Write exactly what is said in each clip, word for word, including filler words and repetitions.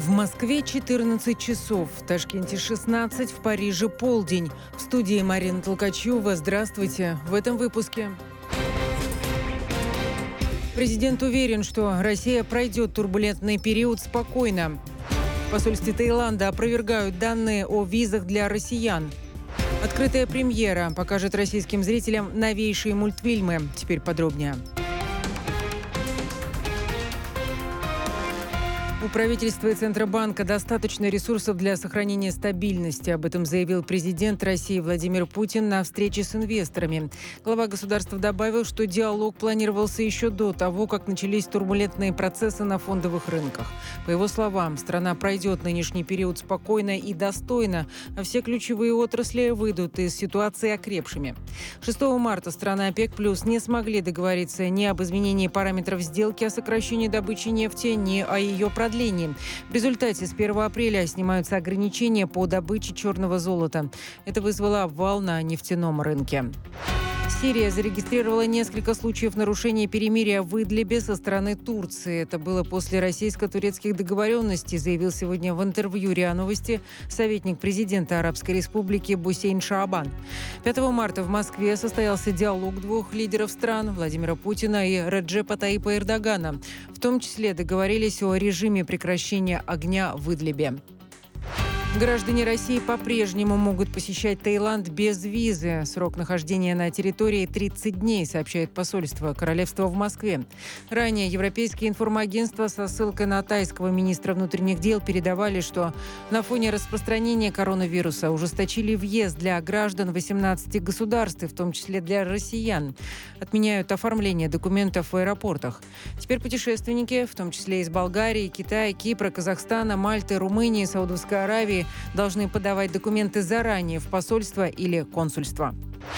В Москве четырнадцать часов, в Ташкенте шестнадцать, в Париже полдень. В студии Марина Толкачева. Здравствуйте. В этом выпуске. Президент уверен, что Россия пройдет турбулентный период спокойно. В посольстве Таиланда опровергают данные о визах для россиян. Открытая премьера покажет российским зрителям новейшие мультфильмы. Теперь подробнее. У правительства и Центробанка достаточно ресурсов для сохранения стабильности. Об этом заявил президент России Владимир Путин на встрече с инвесторами. Глава государства добавил, что диалог планировался еще до того, как начались турбулентные процессы на фондовых рынках. По его словам, страна пройдет нынешний период спокойно и достойно, а все ключевые отрасли выйдут из ситуации окрепшими. шестого марта страны ОПЕК+ не смогли договориться ни об изменении параметров сделки о сокращении добычи нефти, ни о ее продлении. В результате с первого апреля снимаются ограничения по добыче черного золота. Это вызвало обвал на нефтяном рынке. Сирия зарегистрировала несколько случаев нарушения перемирия в Идлибе со стороны Турции. Это было после российско-турецких договоренностей, заявил сегодня в интервью РИА Новости советник президента Арабской Республики Бусейн Шаабан. пятого марта в Москве состоялся диалог двух лидеров стран Владимира Путина и Реджепа Таипа Эрдогана. В том числе договорились о режиме прекращения огня в Идлибе. Граждане России по-прежнему могут посещать Таиланд без визы. Срок нахождения на территории тридцать дней, сообщает посольство Королевства в Москве. Ранее европейские информагентства со ссылкой на тайского министра внутренних дел передавали, что на фоне распространения коронавируса ужесточили въезд для граждан восемнадцати государств, в том числе для россиян. Отменяют оформление документов в аэропортах. Теперь путешественники, в том числе из Болгарии, Китая, Кипра, Казахстана, Мальты, Румынии, Саудовской Аравии, должны подавать документы заранее в посольство или консульство.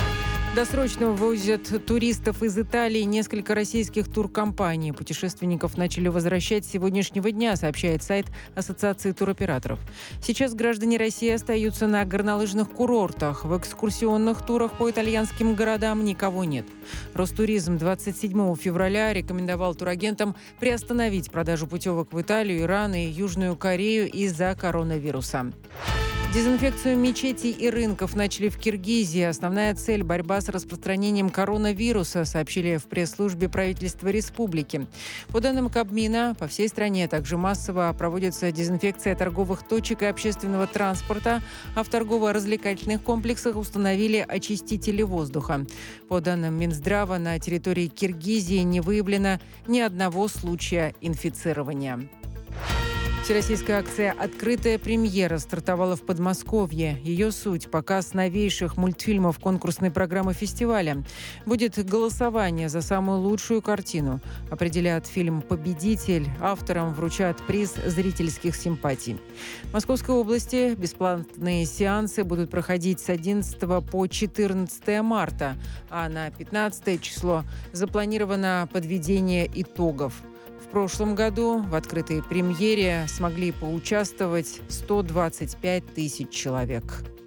Досрочно вывозят туристов из Италии несколько российских туркомпаний. Путешественников начали возвращать с сегодняшнего дня, сообщает сайт Ассоциации туроператоров. Сейчас граждане России остаются на горнолыжных курортах. В экскурсионных турах по итальянским городам никого нет. Ростуризм двадцать седьмого февраля рекомендовал турагентам приостановить продажу путевок в Италию, Иран и Южную Корею из-за коронавируса. Дезинфекцию мечетей и рынков начали в Киргизии. Основная цель – борьба с распространением коронавируса, сообщили в пресс-службе правительства республики. По данным Кабмина, по всей стране также массово проводится дезинфекция торговых точек и общественного транспорта, а в торгово-развлекательных комплексах установили очистители воздуха. По данным Минздрава, на территории Киргизии не выявлено ни одного случая инфицирования. Всероссийская акция «Открытая премьера» стартовала в Подмосковье. Ее суть – показ новейших мультфильмов конкурсной программы фестиваля. Будет голосование за самую лучшую картину. Определят фильм «Победитель». Авторам вручат приз зрительских симпатий. В Московской области бесплатные сеансы будут проходить с одиннадцатого по четырнадцатое марта, а на пятнадцатое число запланировано подведение итогов. В прошлом году в открытой премьере смогли поучаствовать сто двадцать пять тысяч человек.